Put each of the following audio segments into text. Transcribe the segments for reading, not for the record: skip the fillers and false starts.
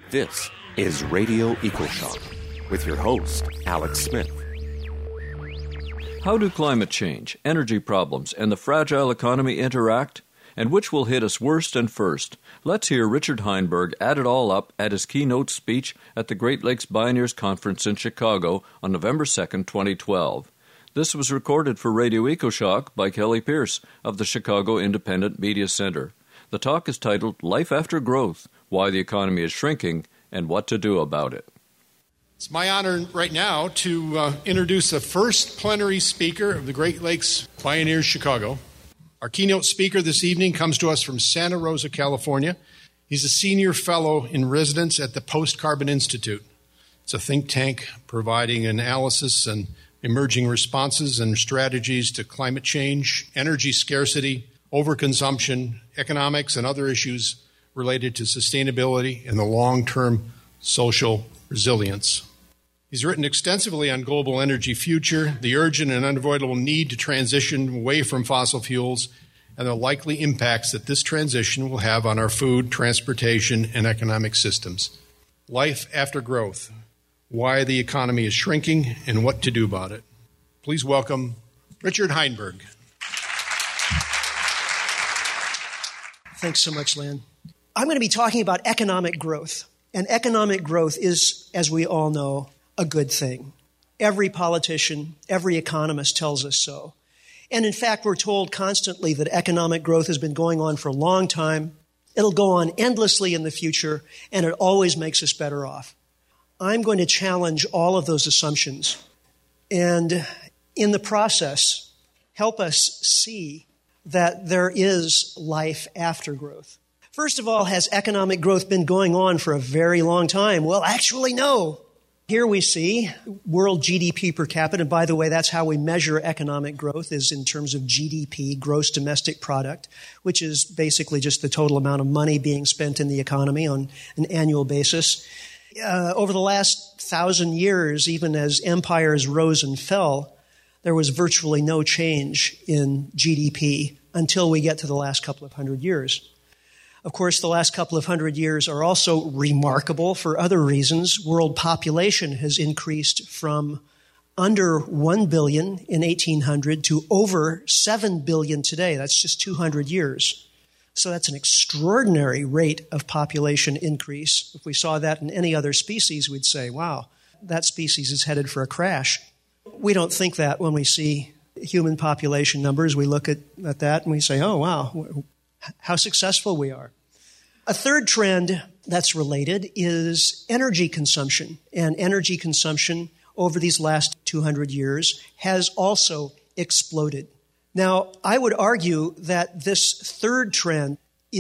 This is Radio EcoShock with your host, Alex Smith. How do climate change, energy problems, and the fragile economy interact? And which will hit us worst and first? Let's hear Richard Heinberg add it all up at his keynote speech at the Great Lakes Bioneers Conference in Chicago on November 2nd, 2012. This was recorded for Radio EcoShock by Kelly Pierce of the Chicago Independent Media Center. The talk is titled Life After Growth, Why the Economy is Shrinking and What to Do About It. It's my honor right now to introduce the first plenary speaker of the Great Lakes Bioneers Chicago. Our keynote speaker this evening comes to us from Santa Rosa, California. He's a senior fellow in residence at the Post-Carbon Institute. It's a think tank providing analysis and emerging responses and strategies to climate change, energy scarcity, overconsumption, economics, and other issues related to sustainability and the long-term social resilience. He's written extensively on global energy future, the urgent and unavoidable need to transition away from fossil fuels, and the likely impacts that this transition will have on our food, transportation, and economic systems. Life after growth, why the economy is shrinking, and what to do about it. Please welcome Richard Heinberg. Thanks so much, Lan. I'm going to be talking about economic growth. And economic growth is, as we all know, a good thing. Every politician, every economist tells us so. And in fact, we're told constantly that economic growth has been going on for a long time. It'll go on endlessly in the future, and it always makes us better off. I'm going to challenge all of those assumptions and, in the process, help us see that there is life after growth. First of all, has economic growth been going on for a very long time? Well, actually, no. Here we see world GDP per capita. And by the way, that's how we measure economic growth, is in terms of GDP, gross domestic product, which is basically just the total amount of money being spent in the economy on an annual basis. Over the last 1,000 years, even as empires rose and fell, there was virtually no change in GDP until we get to the last couple of hundred years. Of course, the last couple of hundred years are also remarkable for other reasons. World population has increased from under 1 billion in 1800 to over 7 billion today. That's just 200 years. So that's an extraordinary rate of population increase. If we saw that in any other species, we'd say, wow, that species is headed for a crash. We don't think that when we see human population numbers. We look at that and we say, oh, wow, how successful we are. A third trend that's related is energy consumption. And energy consumption over these last 200 years has also exploded. Now, I would argue that this third trend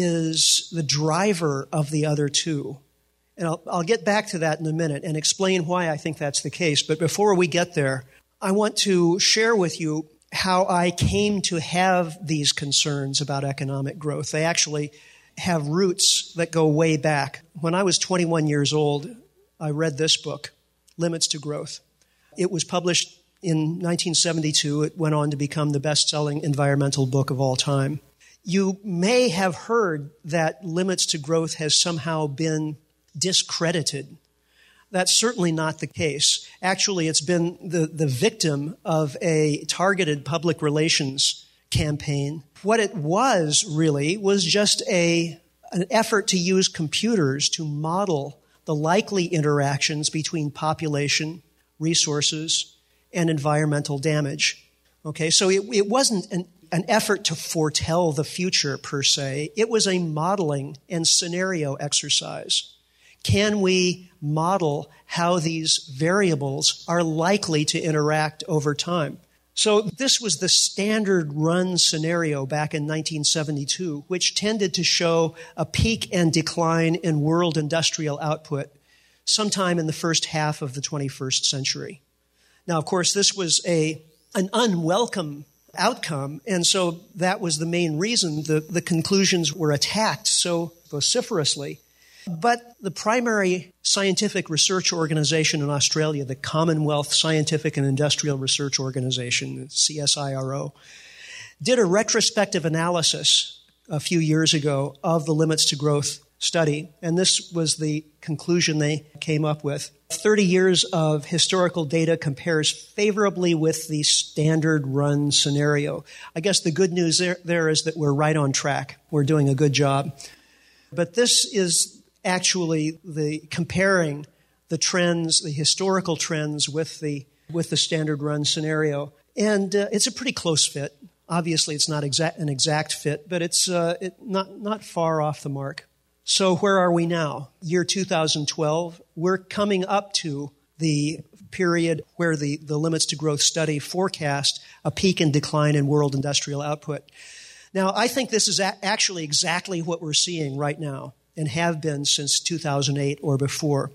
is the driver of the other two. And I'll get back to that in a minute and explain why I think that's the case. But before we get there, I want to share with you how I came to have these concerns about economic growth. They actually have roots that go way back. When I was 21 years old, I read this book, Limits to Growth. It was published in 1972. It went on to become the best-selling environmental book of all time. You may have heard that Limits to Growth has somehow been discredited. That's certainly not the case. Actually, it's been the victim of a targeted public relations campaign. What it was really was just an effort to use computers to model the likely interactions between population, resources, and environmental damage. Okay, so it wasn't an effort to foretell the future per se. It was a modeling and scenario exercise. Can we model how these variables are likely to interact over time? So this was the standard run scenario back in 1972, which tended to show a peak and decline in world industrial output sometime in the first half of the 21st century. Now, of course, this was an unwelcome outcome, and so that was the main reason the conclusions were attacked so vociferously. But the primary scientific research organization in Australia, the Commonwealth Scientific and Industrial Research Organization, CSIRO, did a retrospective analysis a few years ago of the Limits to Growth study, and this was the conclusion they came up with. 30 years of historical data compares favorably with the standard run scenario. I guess the good news there is that we're right on track. We're doing a good job. But this is actually the comparing the trends, the historical trends with the standard run scenario. And it's a pretty close fit. Obviously, it's not an exact fit, but it's not far off the mark. So where are we now? Year 2012, we're coming up to the period where the Limits to Growth study forecast a peak and decline in world industrial output. Now, I think this is actually exactly what we're seeing right now and have been since 2008 or before.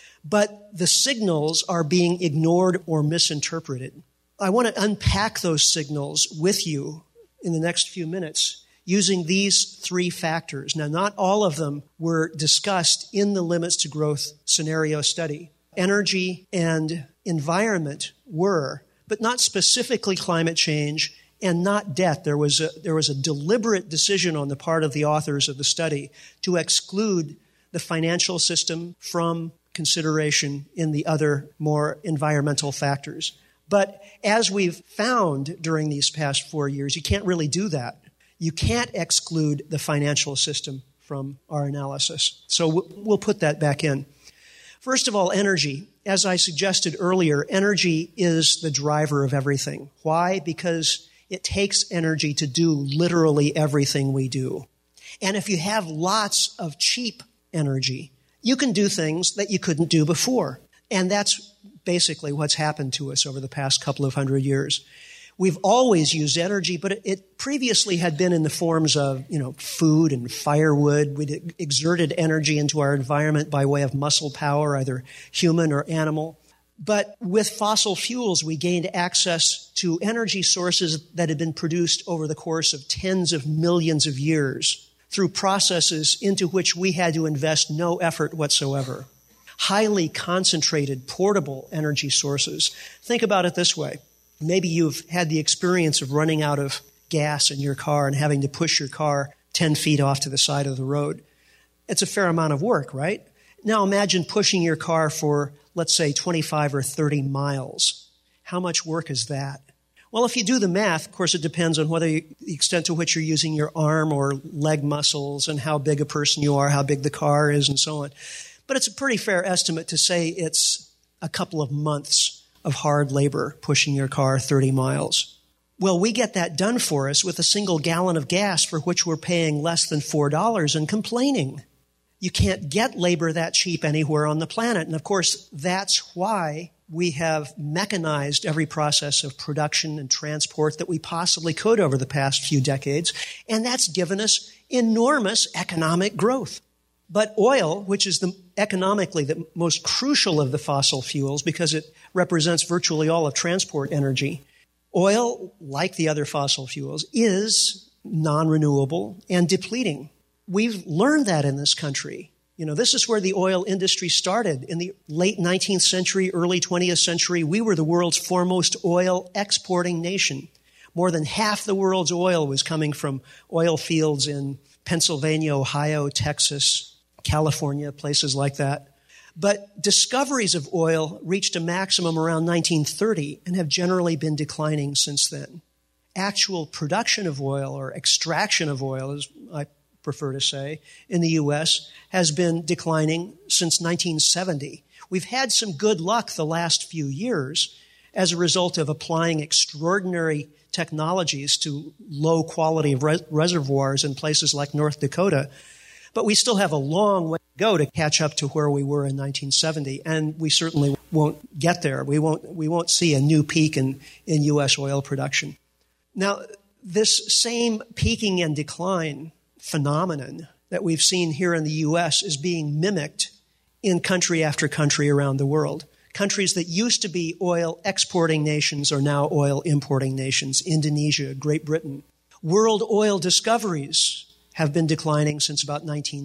But the signals are being ignored or misinterpreted. I want to unpack those signals with you in the next few minutes using these three factors. Now, not all of them were discussed in the Limits to Growth scenario study. Energy and environment were, but not specifically climate change and not debt. There was a deliberate decision on the part of the authors of the study to exclude the financial system from consideration in the other more environmental factors. But as we've found during these past 4 years, you can't really do that. You can't exclude the financial system from our analysis. So we'll put that back in. First of all, energy. As I suggested earlier, energy is the driver of everything. Why? Because it takes energy to do literally everything we do. And if you have lots of cheap energy, you can do things that you couldn't do before. And that's basically what's happened to us over the past couple of 100 years. We've always used energy, but it previously had been in the forms of, food and firewood. We'd exerted energy into our environment by way of muscle power, either human or animal. But with fossil fuels, we gained access to energy sources that had been produced over the course of tens of millions of years through processes into which we had to invest no effort whatsoever. Highly concentrated, portable energy sources. Think about it this way. Maybe you've had the experience of running out of gas in your car and having to push your car 10 feet off to the side of the road. It's a fair amount of work, right? Now imagine pushing your car for, let's say, 25 or 30 miles. How much work is that? Well, if you do the math, of course, it depends on the extent to which you're using your arm or leg muscles and how big a person you are, how big the car is, and so on. But it's a pretty fair estimate to say it's a couple of months of hard labor pushing your car 30 miles. Well, we get that done for us with a single gallon of gas for which we're paying less than $4 and complaining. You can't get labor that cheap anywhere on the planet. And of course, that's why we have mechanized every process of production and transport that we possibly could over the past few decades. And that's given us enormous economic growth. But oil, which is economically the most crucial of the fossil fuels because it represents virtually all of transport energy, oil, like the other fossil fuels, is non-renewable and depleting. We've learned that in this country. This is where the oil industry started. In the late 19th century, early 20th century, we were the world's foremost oil exporting nation. More than half the world's oil was coming from oil fields in Pennsylvania, Ohio, Texas, California, places like that. But discoveries of oil reached a maximum around 1930 and have generally been declining since then. Actual production of oil, or extraction of oil, as I prefer to say, in the U.S. has been declining since 1970. We've had some good luck the last few years as a result of applying extraordinary technologies to low quality reservoirs in places like North Dakota. But we still have a long way to go to catch up to where we were in 1970, and we certainly won't get there. We won't see a new peak in U.S. oil production. Now, this same peaking and decline phenomenon that we've seen here in the U.S. is being mimicked in country after country around the world. Countries that used to be oil exporting nations are now oil importing nations. Indonesia, Great Britain. World oil discoveries have been declining since about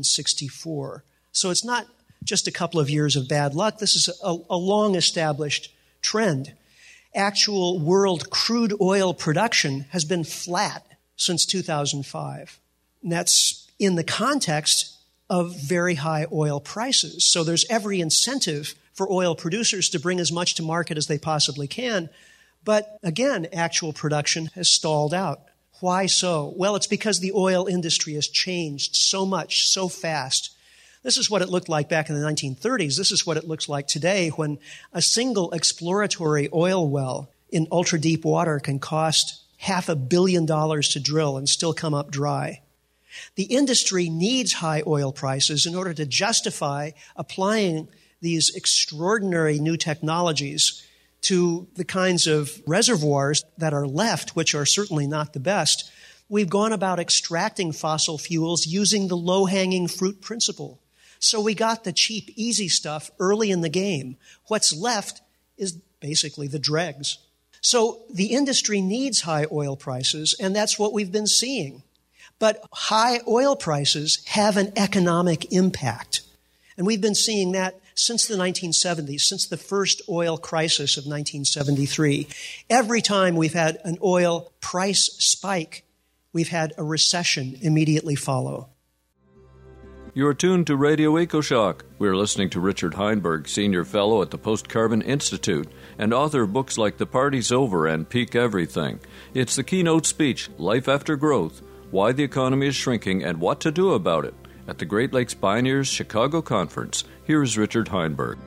1964. So it's not just a couple of years of bad luck. This is a long-established trend. Actual world crude oil production has been flat since 2005. And that's in the context of very high oil prices. So there's every incentive for oil producers to bring as much to market as they possibly can. But again, actual production has stalled out. Why so? Well, it's because the oil industry has changed so much, so fast. This is what it looked like back in the 1930s. This is what it looks like today when a single exploratory oil well in ultra-deep water can cost $500 million to drill and still come up dry. The industry needs high oil prices in order to justify applying these extraordinary new technologies to the kinds of reservoirs that are left, which are certainly not the best. We've gone about extracting fossil fuels using the low-hanging fruit principle. So we got the cheap, easy stuff early in the game. What's left is basically the dregs. So the industry needs high oil prices, and that's what we've been seeing. But high oil prices have an economic impact. And we've been seeing that since the 1970s, since the first oil crisis of 1973. Every time we've had an oil price spike, we've had a recession immediately follow. You're tuned to Radio EcoShock. We're listening to Richard Heinberg, Senior Fellow at the Post-Carbon Institute and author of books like The Party's Over and Peak Everything. It's the keynote speech, Life After Growth, Why the Economy is Shrinking and What to Do About It, at the Great Lakes Pioneers Chicago Conference. Here's Richard Heinberg.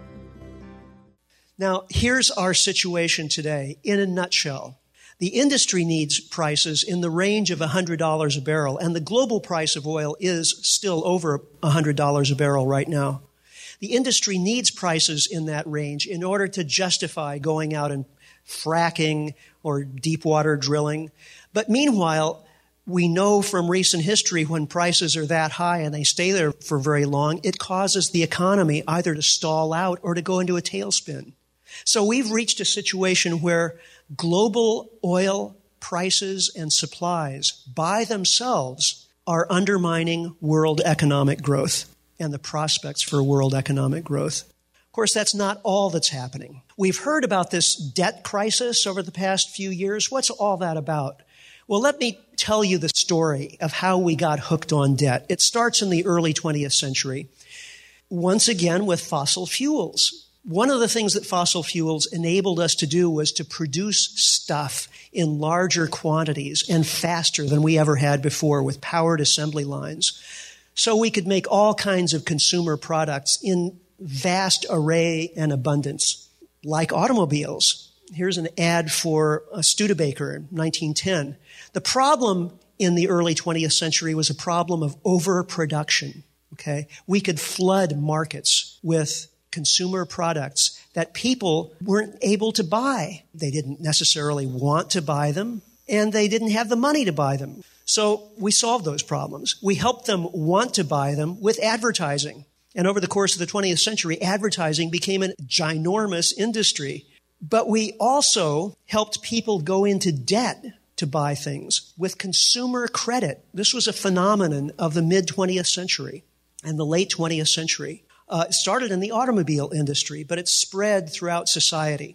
Now, here's our situation today in a nutshell. The industry needs prices in the range of $100 a barrel, and the global price of oil is still over $100 a barrel right now. The industry needs prices in that range in order to justify going out and fracking or deep water drilling. But meanwhile, we know from recent history when prices are that high and they stay there for very long, it causes the economy either to stall out or to go into a tailspin. So we've reached a situation where global oil prices and supplies by themselves are undermining world economic growth and the prospects for world economic growth. Of course, that's not all that's happening. We've heard about this debt crisis over the past few years. What's all that about? Well, let me tell you the story of how we got hooked on debt. It starts in the early 20th century, once again with fossil fuels. One of the things that fossil fuels enabled us to do was to produce stuff in larger quantities and faster than we ever had before with powered assembly lines. So we could make all kinds of consumer products in vast array and abundance, like automobiles. Here's an ad for a Studebaker in 1910. The problem in the early 20th century was a problem of overproduction. Okay? We could flood markets with consumer products that people weren't able to buy. They didn't necessarily want to buy them, and they didn't have the money to buy them. So we solved those problems. We helped them want to buy them with advertising. And over the course of the 20th century, advertising became a ginormous industry. But we also helped people go into debt to buy things with consumer credit. This was a phenomenon of the mid-20th century and the late 20th century. It started in the automobile industry, but it spread throughout society.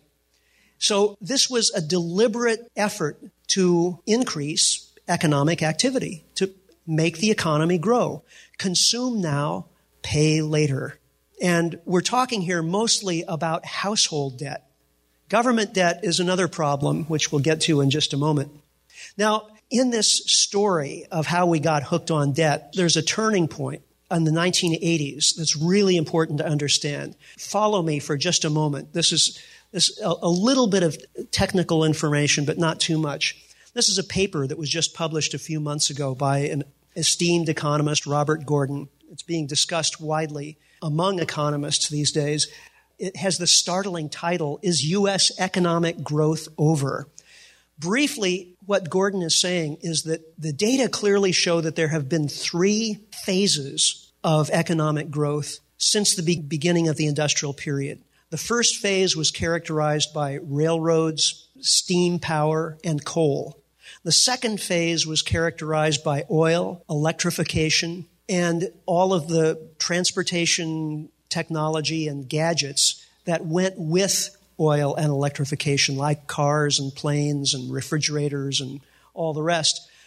So this was a deliberate effort to increase economic activity, to make the economy grow. Consume now, pay later. And we're talking here mostly about household debt. Government debt is another problem, which we'll get to in just a moment. Now, in this story of how we got hooked on debt, there's a turning point in the 1980s that's really important to understand. Follow me for just a moment. This is a little bit of technical information, but not too much. This is a paper that was just published a few months ago by an esteemed economist, Robert Gordon. It's being discussed widely among economists these days. It has the startling title, Is U.S. Economic Growth Over? Briefly, what Gordon is saying is that the data clearly show that there have been 3 phases of economic growth since the beginning of the industrial period. The first phase was characterized by railroads, steam power, and coal. The second phase was characterized by oil, electrification, and all of the transportation technology and gadgets that went with oil and electrification, like cars and planes and refrigerators and all the rest.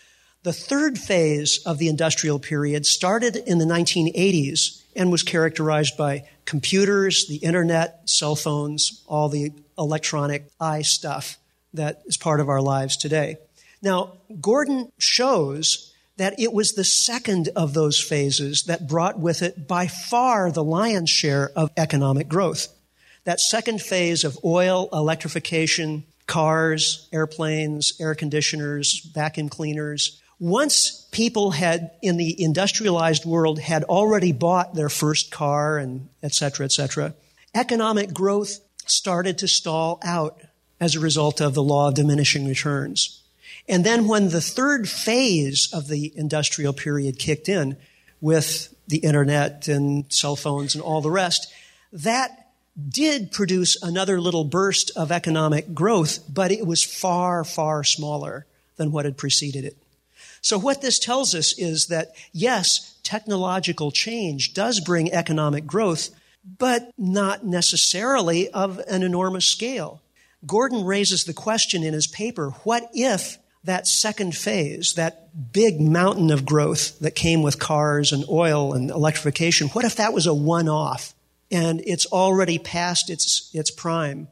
The third phase of the industrial period started in the 1980s and was characterized by computers, the internet, cell phones, all the electronic stuff that is part of our lives today. Now, Gordon shows that it was the second of those phases that brought with it by far the lion's share of economic growth. That second phase of oil, electrification, cars, airplanes, air conditioners, vacuum cleaners. Once people in the industrialized world had already bought their first car and et cetera, economic growth started to stall out as a result of the law of diminishing returns. And then when the third phase of the industrial period kicked in with the internet and cell phones and all the rest, that did produce another little burst of economic growth, but it was far, far smaller than what had preceded it. So what this tells us is that, yes, technological change does bring economic growth, but not necessarily of an enormous scale. Gordon raises the question in his paper, what if that second phase, that big mountain of growth that came with cars and oil and electrification, what if that was a one-off and it's already past its prime?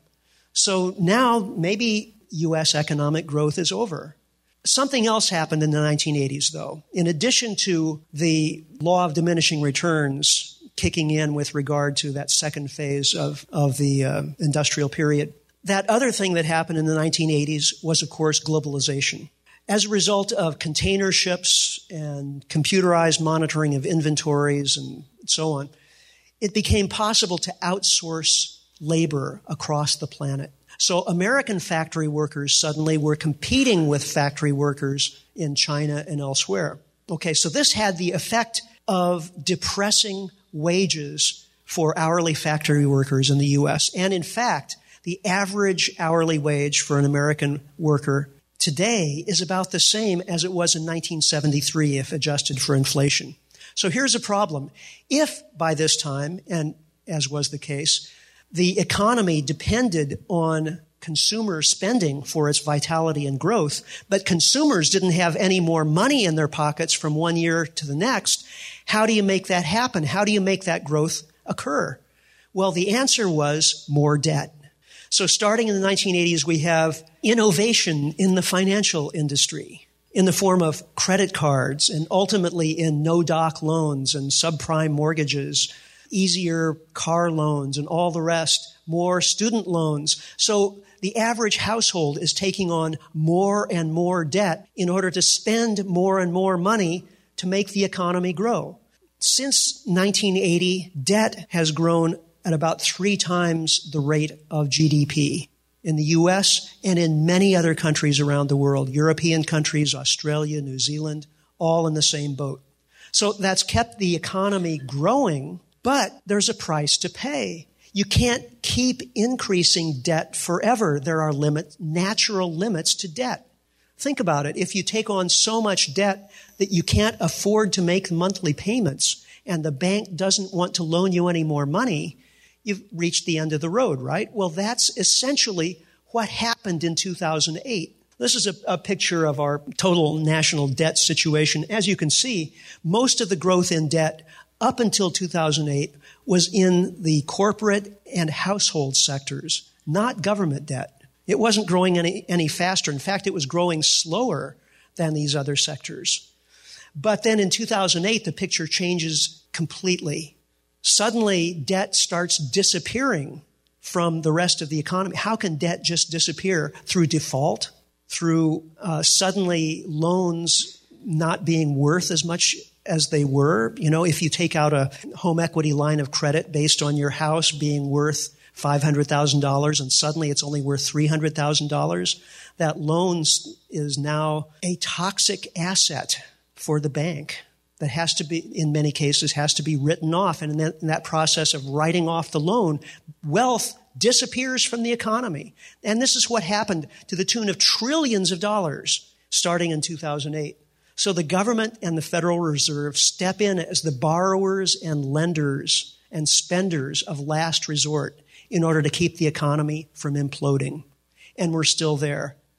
So now maybe U.S. economic growth is over. Something else happened in the 1980s, though. In addition to the law of diminishing returns kicking in with regard to that second phase of the industrial period, that other thing that happened in the 1980s was, of course, globalization. As a result of container ships and computerized monitoring of inventories and so on, it became possible to outsource labor across the planet. So American factory workers suddenly were competing with factory workers in China and elsewhere. Okay, so this had the effect of depressing wages for hourly factory workers in the U.S. And in fact, the average hourly wage for an American worker today is about the same as it was in 1973 if adjusted for inflation. So here's a problem. If by this time, and as was the case, the economy depended on consumer spending for its vitality and growth, but consumers didn't have any more money in their pockets from one year to the next, how do you make that happen? How do you make that growth occur? Well, the answer was more debt. So starting in the 1980s, we have innovation in the financial industry in the form of credit cards and ultimately in no-doc loans and subprime mortgages, easier car loans and all the rest, more student loans. So the average household is taking on more and more debt in order to spend more and more money to make the economy grow. Since 1980, debt has grown at about 3 times the rate of GDP in the U.S. and in many other countries around the world, European countries, Australia, New Zealand, all in the same boat. So that's kept the economy growing, but there's a price to pay. You can't keep increasing debt forever. There are natural limits to debt. Think about it. If you take on so much debt that you can't afford to make monthly payments and the bank doesn't want to loan you any more money, you've reached the end of the road, right? Well, that's essentially what happened in 2008. This is a picture of our total national debt situation. As you can see, most of the growth in debt up until 2008 was in the corporate and household sectors, not government debt. It wasn't growing any faster. In fact, it was growing slower than these other sectors. But then in 2008, the picture changes completely. Suddenly, debt starts disappearing from the rest of the economy. How can debt just disappear? Through default, through suddenly loans not being worth as much as they were. You know, if you take out a home equity line of credit based on your house being worth $500,000 and suddenly it's only worth $300,000, that loan is now a toxic asset for the bank that has to be, in many cases, has to be written off. And in that process of writing off the loan, wealth disappears from the economy. And this is what happened to the tune of trillions of dollars starting in 2008. So the government and the Federal Reserve step in as the borrowers and lenders and spenders of last resort in order to keep the economy from imploding. And we're still there.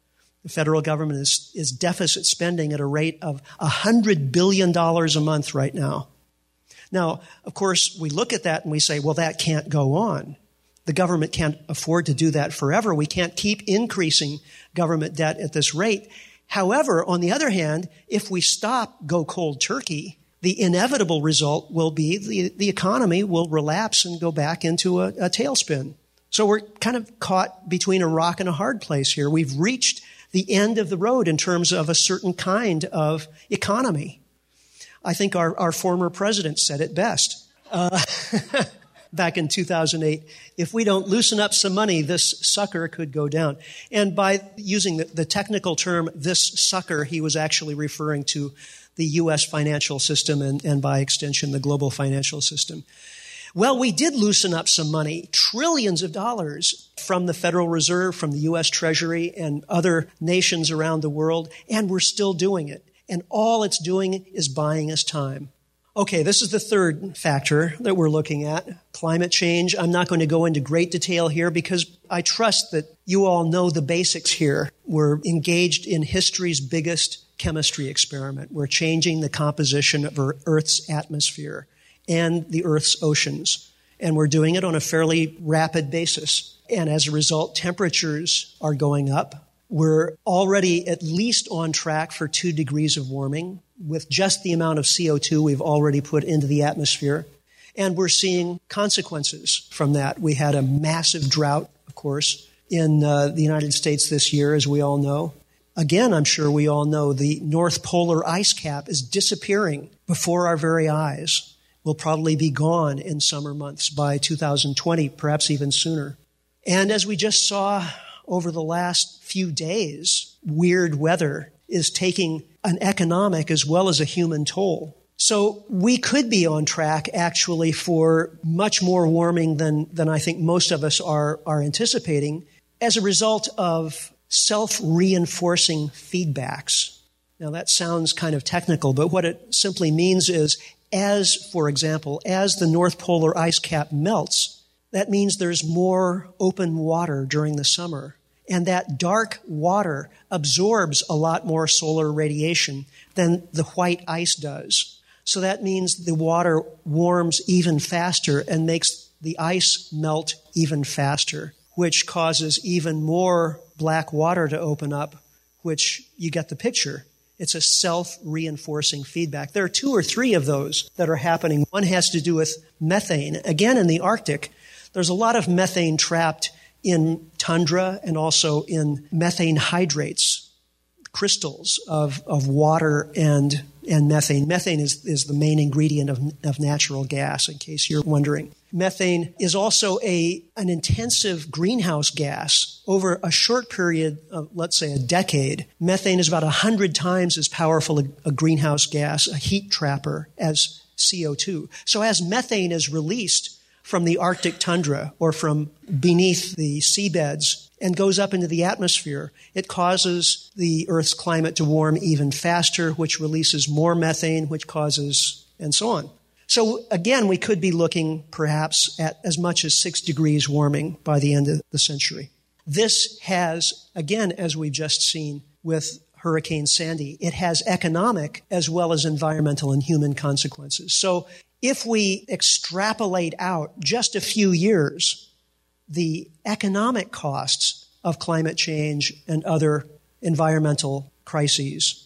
The federal government is deficit spending at a rate of $100 billion a month right now. Now, of course, we look at that and we say, well, that can't go on. The government can't afford to do that forever. We can't keep increasing government debt at this rate. However, on the other hand, if we go cold turkey, the inevitable result will be the economy will relapse and go back into a tailspin. So we're kind of caught between a rock and a hard place here. We've reached the end of the road in terms of a certain kind of economy. I think our former president said it best back in 2008. If we don't loosen up some money, this sucker could go down. And by using the technical term, this sucker, he was actually referring to the U.S. financial system and by extension, the global financial system. Well, we did loosen up some money, trillions of dollars from the Federal Reserve, from the U.S. Treasury, and other nations around the world, and we're still doing it. And all it's doing is buying us time. Okay, this is the third factor that we're looking at, climate change. I'm not going to go into great detail here because I trust that you all know the basics here. We're engaged in history's biggest chemistry experiment. We're changing the composition of Earth's atmosphere and the Earth's oceans. And we're doing it on a fairly rapid basis. And as a result, temperatures are going up. We're already at least on track for 2 degrees of warming with just the amount of CO2 we've already put into the atmosphere. And we're seeing consequences from that. We had a massive drought, of course, in the United States this year, as we all know. Again, I'm sure we all know the North Polar ice cap is disappearing before our very eyes. Will probably be gone in summer months by 2020, perhaps even sooner. And as we just saw over the last few days, weird weather is taking an economic as well as a human toll. So we could be on track actually for much more warming than I think most of us are anticipating as a result of self-reinforcing feedbacks. Now that sounds kind of technical, but what it simply means is for example, as the North Polar ice cap melts, that means there's more open water during the summer. And that dark water absorbs a lot more solar radiation than the white ice does. So that means the water warms even faster and makes the ice melt even faster, which causes even more black water to open up, which you get the picture. It's a self-reinforcing feedback. There are 2 or 3 of those that are happening. One has to do with methane. Again, in the Arctic, there's a lot of methane trapped in tundra and also in methane hydrates, crystals of water and methane. Methane is the main ingredient of natural gas, in case you're wondering. Methane is also an intensive greenhouse gas. Over a short period of, let's say, a decade, methane is about 100 times as powerful a greenhouse gas, a heat trapper, as CO2. So as methane is released from the Arctic tundra or from beneath the seabeds and goes up into the atmosphere, it causes the Earth's climate to warm even faster, which releases more methane, which causes, and so on. So again, we could be looking perhaps at as much as 6 degrees warming by the end of the century. This has, again, as we've just seen with Hurricane Sandy, it has economic as well as environmental and human consequences. So if we extrapolate out just a few years, the economic costs of climate change and other environmental crises,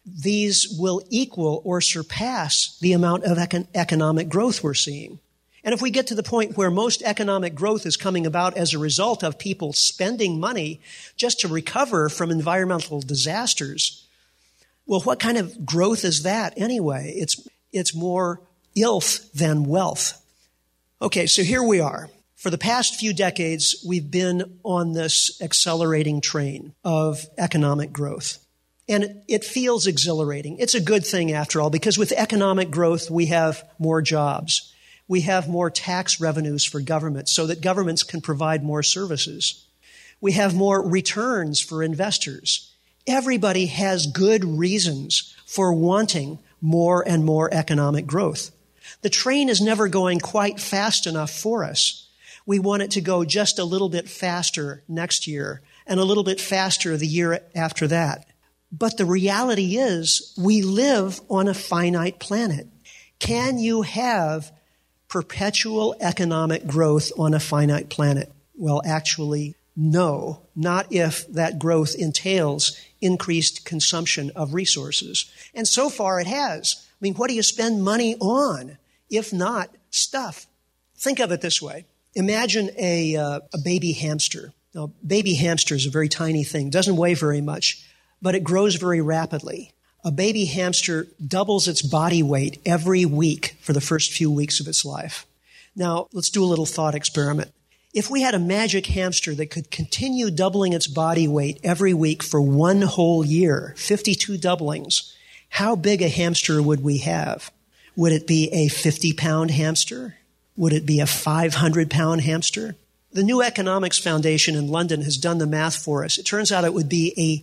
these will equal or surpass the amount of economic growth we're seeing. And if we get to the point where most economic growth is coming about as a result of people spending money just to recover from environmental disasters, well, what kind of growth is that anyway? It's more ilth than wealth. Okay, so here we are. For the past few decades, we've been on this accelerating train of economic growth. And it feels exhilarating. It's a good thing, after all, because with economic growth, we have more jobs. We have more tax revenues for government so that governments can provide more services. We have more returns for investors. Everybody has good reasons for wanting more and more economic growth. The train is never going quite fast enough for us. We want it to go just a little bit faster next year and a little bit faster the year after that. But the reality is we live on a finite planet. Can you have perpetual economic growth on a finite planet? Well, actually, no, not if that growth entails increased consumption of resources. And so far it has. I mean, what do you spend money on if not stuff? Think of it this way. Imagine a baby hamster. Now, baby hamster is a very tiny thing, doesn't weigh very much, but it grows very rapidly. A baby hamster doubles its body weight every week for the first few weeks of its life. Now, let's do a little thought experiment. If we had a magic hamster that could continue doubling its body weight every week for one whole year, 52 doublings, how big a hamster would we have? Would it be a 50-pound hamster? Would it be a 500-pound hamster? The New Economics Foundation in London has done the math for us. It turns out it would be a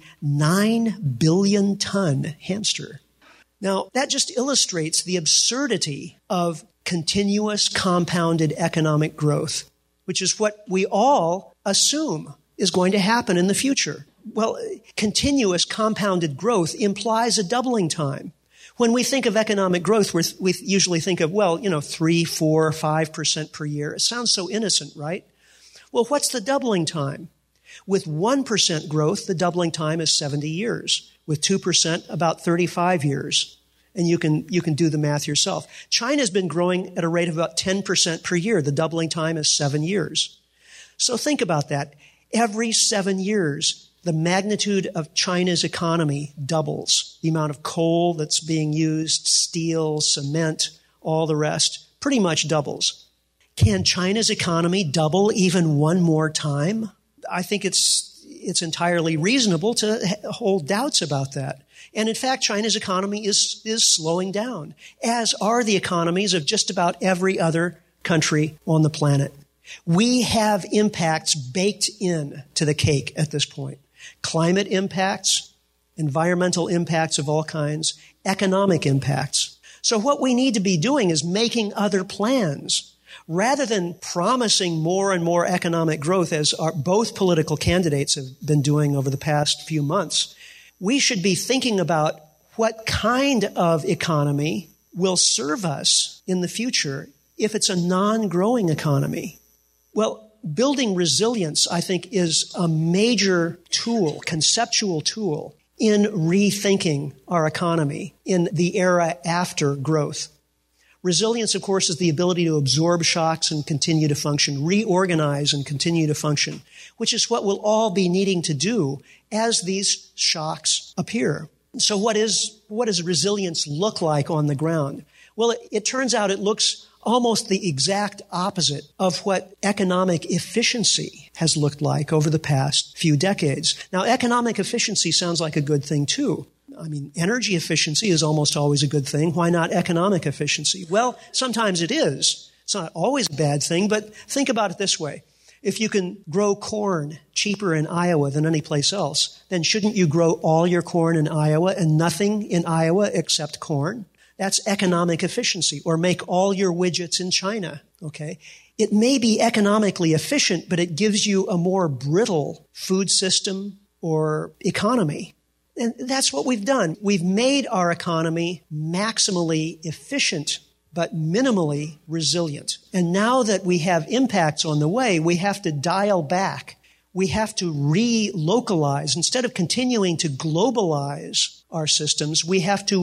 9 billion-ton hamster. Now, that just illustrates the absurdity of continuous compounded economic growth, which is what we all assume is going to happen in the future. Well, continuous compounded growth implies a doubling time. When we think of economic growth, we usually think of, 3, 4, 5% per year. It sounds so innocent, right? Well, what's the doubling time? With 1% growth, the doubling time is 70 years. With 2%, about 35 years. And you can do the math yourself. China's been growing at a rate of about 10% per year. The doubling time is 7 years. So think about that. Every 7 years, the magnitude of China's economy doubles. The amount of coal that's being used, steel, cement, all the rest, pretty much doubles. Can China's economy double even one more time? I think it's entirely reasonable to hold doubts about that. And in fact, China's economy is slowing down, as are the economies of just about every other country on the planet. We have impacts baked in to the cake at this point. Climate impacts, environmental impacts of all kinds, economic impacts. So what we need to be doing is making other plans. Rather than promising more and more economic growth, as both political candidates have been doing over the past few months, we should be thinking about what kind of economy will serve us in the future if it's a non-growing economy. Well, building resilience, I think, is a major tool, conceptual tool, in rethinking our economy in the era after growth. Resilience, of course, is the ability to absorb shocks and continue to function, reorganize and continue to function, which is what we'll all be needing to do as these shocks appear. So what does resilience look like on the ground? Well, it turns out it looks almost the exact opposite of what economic efficiency has looked like over the past few decades. Now, economic efficiency sounds like a good thing, too. I mean, energy efficiency is almost always a good thing. Why not economic efficiency? Well, sometimes it is. It's not always a bad thing, but think about it this way. If you can grow corn cheaper in Iowa than any place else, then shouldn't you grow all your corn in Iowa and nothing in Iowa except corn? That's economic efficiency. Or make all your widgets in China, okay? It may be economically efficient, but it gives you a more brittle food system or economy. And that's what we've done. We've made our economy maximally efficient, but minimally resilient. And now that we have impacts on the way, we have to dial back. We have to relocalize. Instead of continuing to globalize our systems, we have to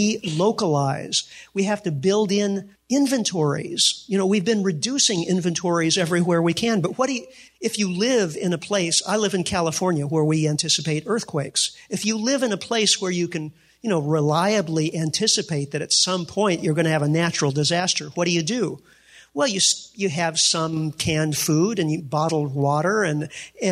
relocalize. We have to build in inventories. We've been reducing inventories everywhere we can, but if you live in a place, I live in California where we anticipate earthquakes. If you live in a place where you can, reliably anticipate that at some point you're going to have a natural disaster, what do? Well, you have some canned food and bottled water and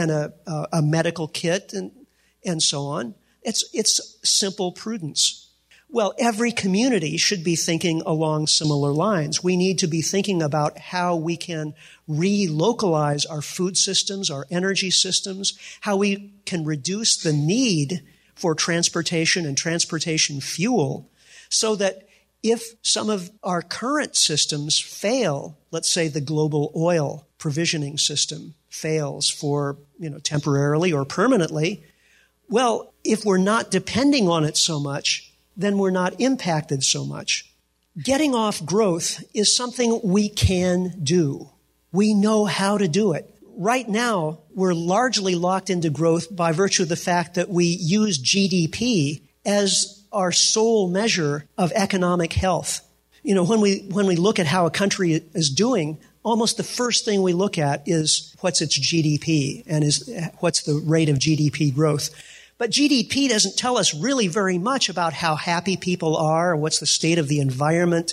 a medical kit and so on. It's simple prudence. Well, every community should be thinking along similar lines. We need to be thinking about how we can relocalize our food systems, our energy systems, how we can reduce the need for transportation and transportation fuel so that If some of our current systems fail, let's say the global oil provisioning system fails for, temporarily or permanently, well, if we're not depending on it so much, then we're not impacted so much. Getting off growth is something we can do. We know how to do it. Right now, we're largely locked into growth by virtue of the fact that we use GDP as our sole measure of economic health. When we look at how a country is doing, almost the first thing we look at is what's its GDP and what's the rate of GDP growth. But GDP doesn't tell us really very much about how happy people are, or what's the state of the environment.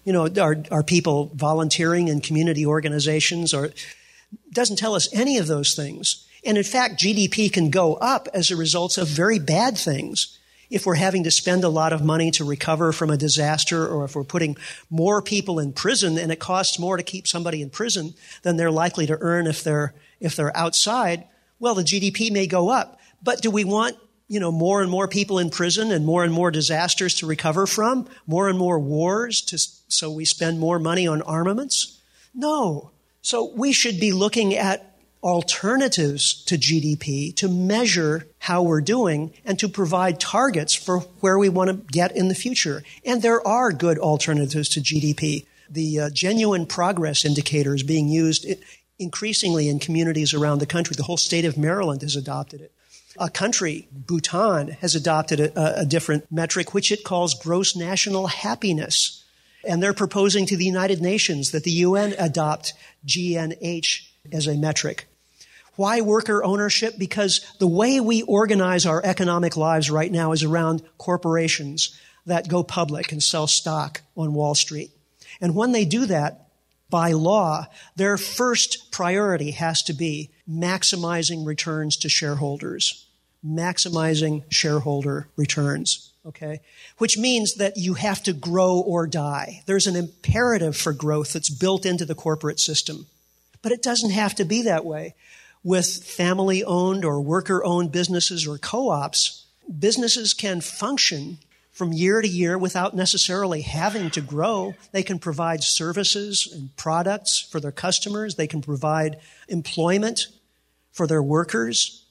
Are people volunteering in community organizations, or doesn't tell us any of those things. And in fact, GDP can go up as a result of very bad things. If we're having to spend a lot of money to recover from a disaster, or if we're putting more people in prison and it costs more to keep somebody in prison than they're likely to earn if they're outside, well, the GDP may go up. But do we want, more and more people in prison and more disasters to recover from? More and more wars so we spend more money on armaments? No. So we should be looking at alternatives to GDP to measure how we're doing and to provide targets for where we want to get in the future. And there are good alternatives to GDP. The genuine progress indicator is being used increasingly in communities around the country. The whole state of Maryland has adopted it. A country, Bhutan, has adopted a different metric, which it calls gross national happiness. And they're proposing to the United Nations that the UN adopt GNH as a metric. Why worker ownership? Because the way we organize our economic lives right now is around corporations that go public and sell stock on Wall Street. And when they do that, by law, their first priority has to be maximizing returns to shareholders. Maximizing shareholder returns, okay? Which means that you have to grow or die. There's an imperative for growth that's built into the corporate system. But it doesn't have to be that way. With family-owned or worker-owned businesses or co-ops, businesses can function from year to year without necessarily having to grow. They can provide services and products for their customers. They can provide employment for their workers.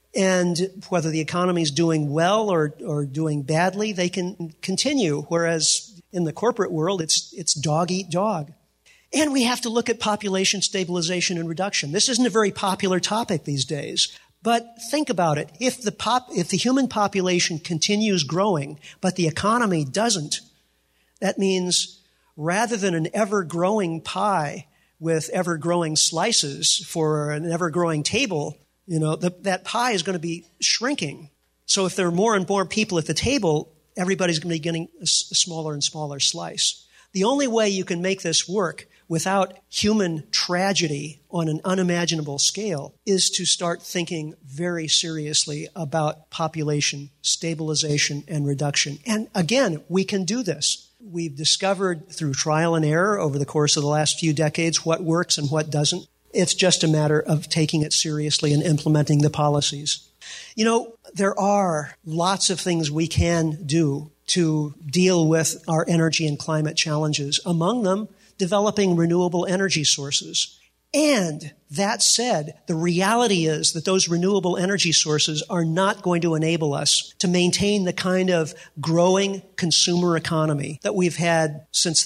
And whether the economy is doing well or doing badly, they can continue. Whereas in the corporate world, it's dog eat dog. And we have to look at population stabilization and reduction. This isn't a very popular topic these days, but think about it. If the human population continues growing, but the economy doesn't, that means rather than an ever-growing pie with ever-growing slices for an ever-growing table, that pie is going to be shrinking. So if there are more and more people at the table, everybody's going to be getting a smaller and smaller slice. The only way you can make this work without human tragedy on an unimaginable scale is to start thinking very seriously about population stabilization and reduction. And again, we can do this. We've discovered through trial and error over the course of the last few decades what works and what doesn't. It's just a matter of taking it seriously and implementing the policies. There are lots of things we can do to deal with our energy and climate challenges. Among them, developing renewable energy sources. And that said, the reality is that those renewable energy sources are not going to enable us to maintain the kind of growing consumer economy that we've had since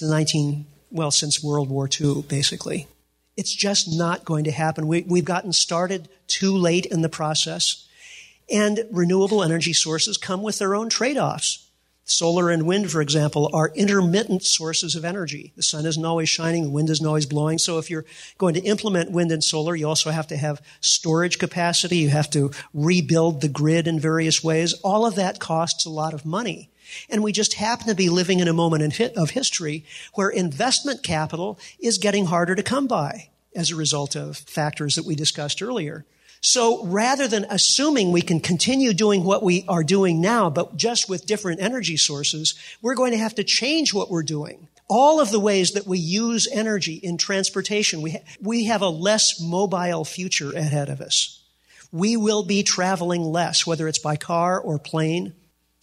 since World War II, basically. It's just not going to happen. We've gotten started too late in the process. And renewable energy sources come with their own trade-offs. Solar and wind, for example, are intermittent sources of energy. The sun isn't always shining, the wind isn't always blowing. So if you're going to implement wind and solar, you also have to have storage capacity. You have to rebuild the grid in various ways. All of that costs a lot of money. And we just happen to be living in a moment of history where investment capital is getting harder to come by as a result of factors that we discussed earlier. So rather than assuming we can continue doing what we are doing now, but just with different energy sources, we're going to have to change what we're doing. All of the ways that we use energy in transportation, we have a less mobile future ahead of us. We will be traveling less, whether it's by car or plane.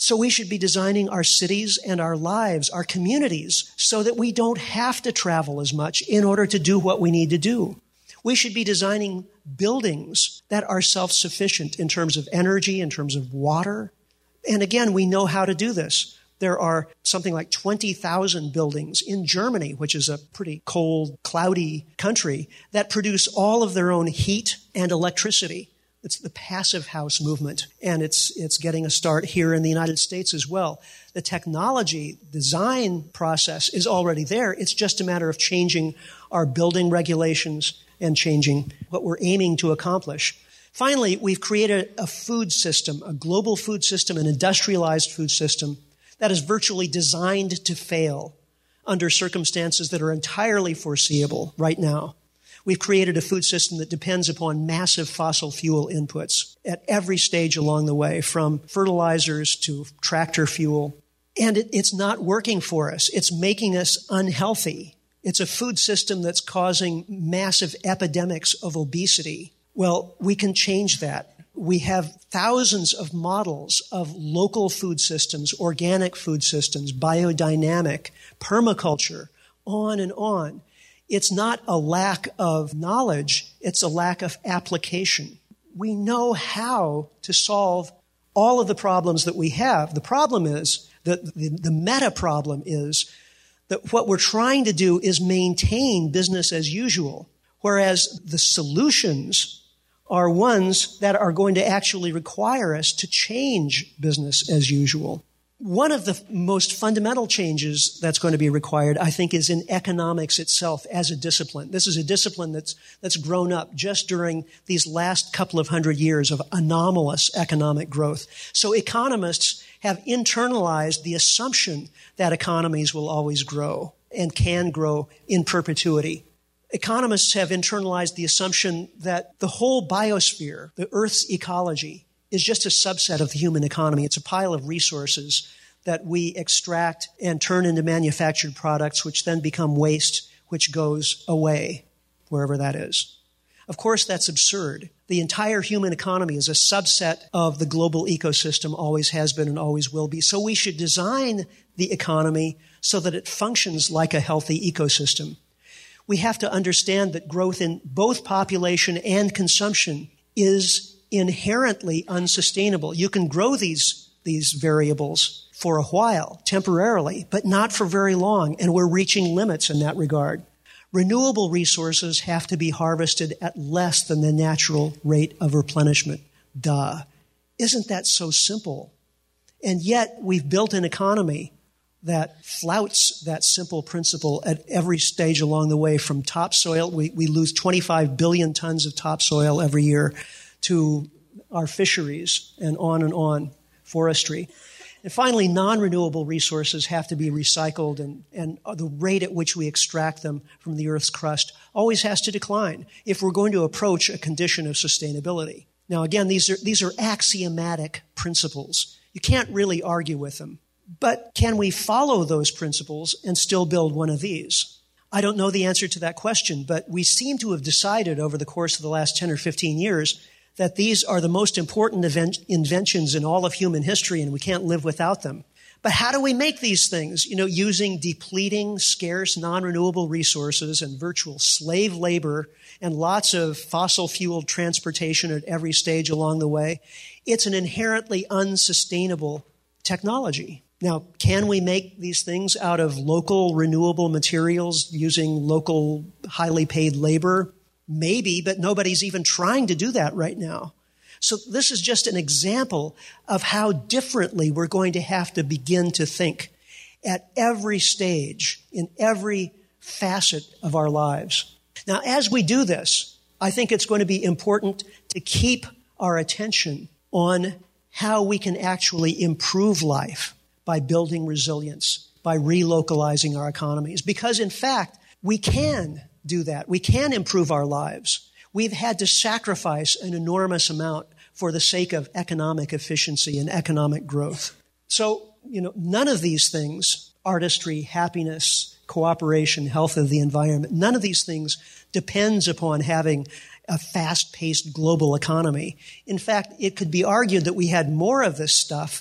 So we should be designing our cities and our lives, our communities, so that we don't have to travel as much in order to do what we need to do. We should be designing buildings that are self-sufficient in terms of energy, in terms of water. And again, we know how to do this. There are something like 20,000 buildings in Germany, which is a pretty cold, cloudy country, that produce all of their own heat and electricity. It's the passive house movement, and it's getting a start here in the United States as well. The technology design process is already there. It's just a matter of changing our building regulations and changing what we're aiming to accomplish. Finally, we've created a food system, a global food system, an industrialized food system that is virtually designed to fail under circumstances that are entirely foreseeable right now. We've created a food system that depends upon massive fossil fuel inputs at every stage along the way, from fertilizers to tractor fuel. And it's not working for us. It's making us unhealthy. It's a food system that's causing massive epidemics of obesity. Well, we can change that. We have thousands of models of local food systems, organic food systems, biodynamic, permaculture, on and on. It's not a lack of knowledge, it's a lack of application. We know how to solve all of the problems that we have. The problem is, that the meta problem is that what we're trying to do is maintain business as usual, whereas the solutions are ones that are going to actually require us to change business as usual. One of the most fundamental changes that's going to be required, I think, is in economics itself as a discipline. This is a discipline that's grown up just during these last couple of hundred years of anomalous economic growth. So economists have internalized the assumption that economies will always grow and can grow in perpetuity. Economists have internalized the assumption that the whole biosphere, the Earth's ecology, is just a subset of the human economy. It's a pile of resources that we extract and turn into manufactured products, which then become waste, which goes away, wherever that is. Of course, that's absurd. The entire human economy is a subset of the global ecosystem, always has been and always will be. So we should design the economy so that it functions like a healthy ecosystem. We have to understand that growth in both population and consumption is inherently unsustainable. You can grow these variables for a while, temporarily, but not for very long, and we're reaching limits in that regard. Renewable resources have to be harvested at less than the natural rate of replenishment. Duh. Isn't that so simple? And yet, we've built an economy that flouts that simple principle at every stage along the way. From topsoil, we lose 25 billion tons of topsoil every year, to our fisheries and on, forestry. And finally, non-renewable resources have to be recycled, and the rate at which we extract them from the Earth's crust always has to decline if we're going to approach a condition of sustainability. Now, again, these are axiomatic principles. You can't really argue with them. But can we follow those principles and still build one of these? I don't know the answer to that question, but we seem to have decided over the course of the last 10 or 15 years that these are the most important inventions in all of human history, and we can't live without them. But how do we make these things? Using depleting, scarce, non-renewable resources and virtual slave labor and lots of fossil-fueled transportation at every stage along the way. It's an inherently unsustainable technology. Now, can we make these things out of local renewable materials using local highly paid labor? Maybe, but nobody's even trying to do that right now. So this is just an example of how differently we're going to have to begin to think at every stage, in every facet of our lives. Now, as we do this, I think it's going to be important to keep our attention on how we can actually improve life by building resilience, by relocalizing our economies. Because, in fact, we can do that. We can improve our lives. We've had to sacrifice an enormous amount for the sake of economic efficiency and economic growth. So, none of these things, artistry, happiness, cooperation, health of the environment, none of these things depends upon having a fast-paced global economy. In fact, it could be argued that we had more of this stuff,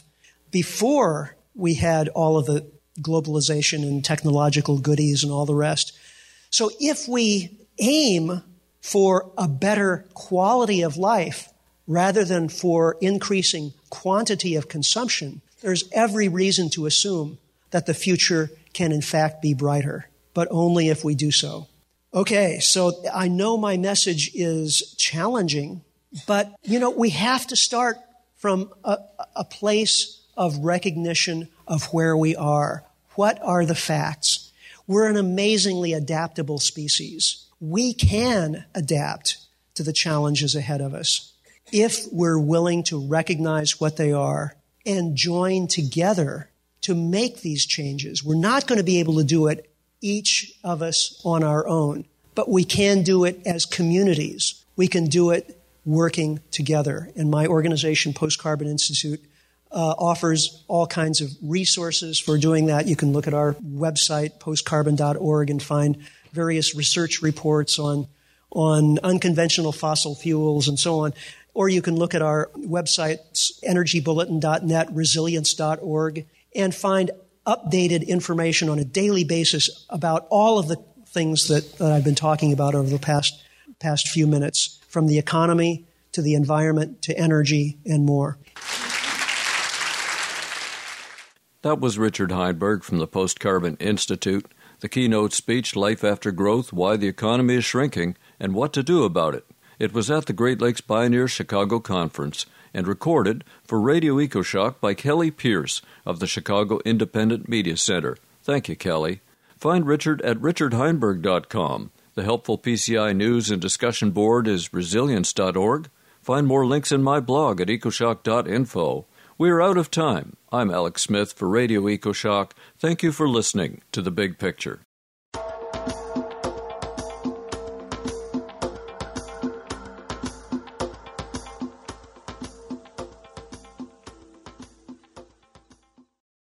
before we had all of the globalization and technological goodies and all the rest. So if we aim for a better quality of life rather than for increasing quantity of consumption, there's every reason to assume that the future can in fact be brighter, but only if we do so. Okay, so I know my message is challenging, but, we have to start from a place of recognition of where we are. What are the facts? We're an amazingly adaptable species. We can adapt to the challenges ahead of us if we're willing to recognize what they are and join together to make these changes. We're not going to be able to do it, each of us on our own, but we can do it as communities. We can do it working together. And my organization, Post Carbon Institute, offers all kinds of resources for doing that. You can look at our website, postcarbon.org, and find various research reports on unconventional fossil fuels and so on. Or you can look at our websites, energybulletin.net, resilience.org, and find updated information on a daily basis about all of the things that I've been talking about over the past few minutes, from the economy to the environment to energy and more. That was Richard Heinberg from the Post Carbon Institute. The keynote speech, Life After Growth, Why the Economy is Shrinking and What to Do About It. It was at the Great Lakes Pioneers Chicago Conference and recorded for Radio EcoShock by Kelly Pierce of the Chicago Independent Media Center. Thank you, Kelly. Find Richard at richardheinberg.com. The helpful PCI news and discussion board is resilience.org. Find more links in my blog at ecoshock.info. We are out of time. I'm Alex Smith for Radio EcoShock. Thank you for listening to The Big Picture.